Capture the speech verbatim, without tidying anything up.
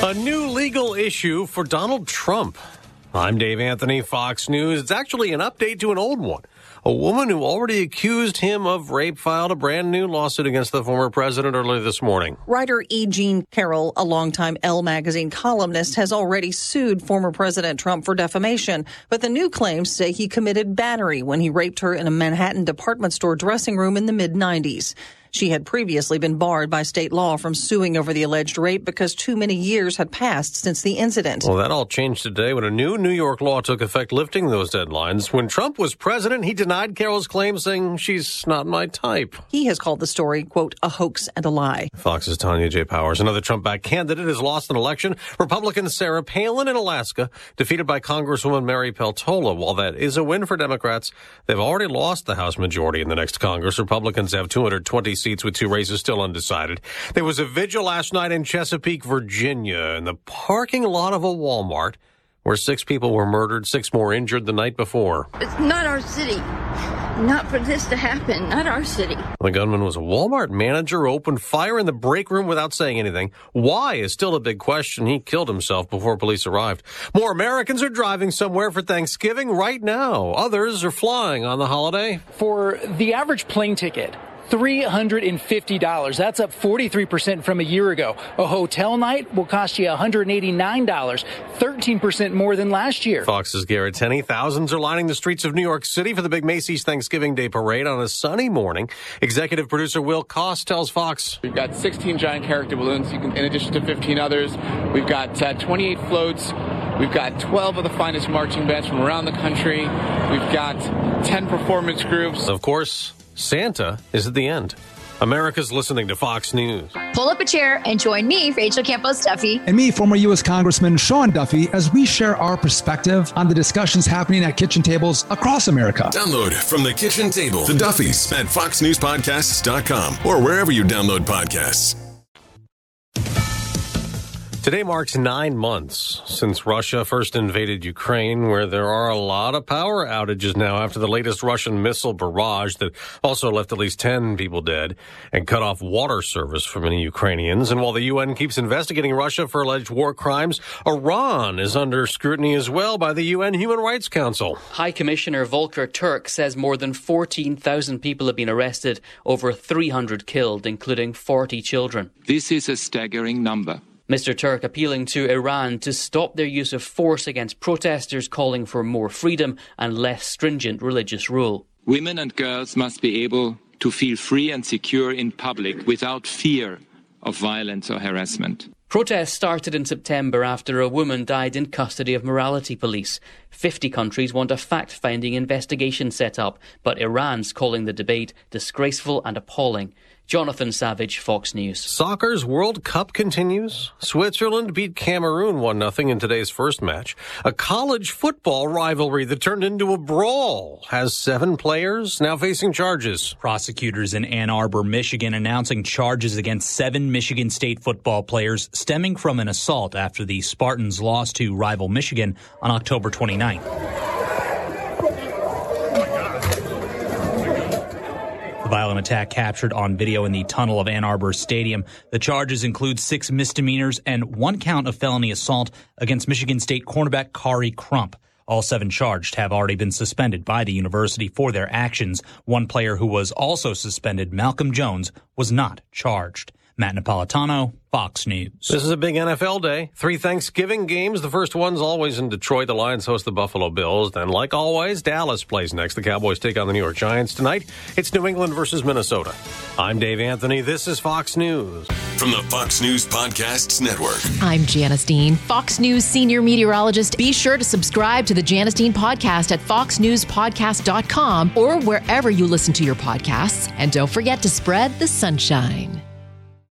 A new legal issue for Donald Trump. I'm Dave Anthony, Fox News. It's actually an update to an old one. A woman who already accused him of rape filed a brand new lawsuit against the former president earlier this morning. Writer E. Jean Carroll, a longtime Elle magazine columnist, has already sued former President Trump for defamation. But the new claims say he committed battery when he raped her in a Manhattan department store dressing room in the mid nineties. She had previously been barred by state law from suing over the alleged rape because too many years had passed since the incident. Well, that all changed today when a new New York law took effect lifting those deadlines. When Trump was president, he denied Carroll's claim, saying she's not my type. He has called the story, quote, a hoax and a lie. Fox's Tanya J. Powers. Another Trump-backed candidate has lost an election. Republican Sarah Palin in Alaska, defeated by Congresswoman Mary Peltola. While that is a win for Democrats, they've already lost the House majority in the next Congress. Republicans have two hundred twenty seats with two races still undecided. There was a vigil last night in Chesapeake, Virginia, in the parking lot of a Walmart where six people were murdered, six more injured the night before. It's not our city. Not for this to happen. Not our city. The gunman was a Walmart manager who opened fire in the break room without saying anything. Why is still a big question. He killed himself before police arrived. More Americans are driving somewhere for Thanksgiving right now. Others are flying on the holiday. For the average plane ticket, three hundred fifty dollars. That's up forty-three percent from a year ago. A hotel night will cost you one hundred eighty-nine dollars, thirteen percent more than last year. Fox's Garrett Tenney. Thousands are lining the streets of New York City for the big Macy's Thanksgiving Day Parade on a sunny morning. Executive producer Will Koss tells Fox. We've got sixteen giant character balloons, you can, in addition to fifteen others. We've got uh, twenty-eight floats. We've got twelve of the finest marching bands from around the country. We've got ten performance groups. Of course, Santa is at the end. America's listening to Fox News. Pull up a chair and join me, Rachel Campos Duffy. And me, former U S Congressman Sean Duffy, as we share our perspective on the discussions happening at kitchen tables across America. Download From the Kitchen Table, The Duffys at fox news podcasts dot com or wherever you download podcasts. Today marks nine months since Russia first invaded Ukraine, where there are a lot of power outages now after the latest Russian missile barrage that also left at least ten people dead and cut off water service for many Ukrainians. And while the U N keeps investigating Russia for alleged war crimes, Iran is under scrutiny as well by the U N Human Rights Council. High Commissioner Volker Turk says more than fourteen thousand people have been arrested, over three hundred killed, including forty children. This is a staggering number. Mister Turk appealing to Iran to stop their use of force against protesters, calling for more freedom and less stringent religious rule. Women and girls must be able to feel free and secure in public without fear of violence or harassment. Protests started in September after a woman died in custody of morality police. Fifty countries want a fact-finding investigation set up, but Iran's calling the debate disgraceful and appalling. Jonathan Savage, Fox News. Soccer's World Cup continues. Switzerland beat Cameroon one nothing in today's first match. A college football rivalry that turned into a brawl has seven players now facing charges. Prosecutors in Ann Arbor, Michigan, announcing charges against seven Michigan State football players stemming from an assault after the Spartans lost to rival Michigan on October twenty-ninth. Violent attack captured on video in the tunnel of Ann Arbor Stadium. The charges include six misdemeanors and one count of felony assault against Michigan State cornerback Kari Crump. All seven charged have already been suspended by the university for their actions. One player who was also suspended, Malcolm Jones, was not charged. Matt Napolitano, Fox News. This is a big N F L day. Three Thanksgiving games. The first one's always in Detroit. The Lions host the Buffalo Bills. Then, like always, Dallas plays next. The Cowboys take on the New York Giants. Tonight, it's New England versus Minnesota. I'm Dave Anthony. This is Fox News. From the Fox News Podcasts Network. I'm Janice Dean, Fox News senior meteorologist. Be sure to subscribe to the Janice Dean podcast at fox news podcast dot com or wherever you listen to your podcasts. And don't forget to spread the sunshine.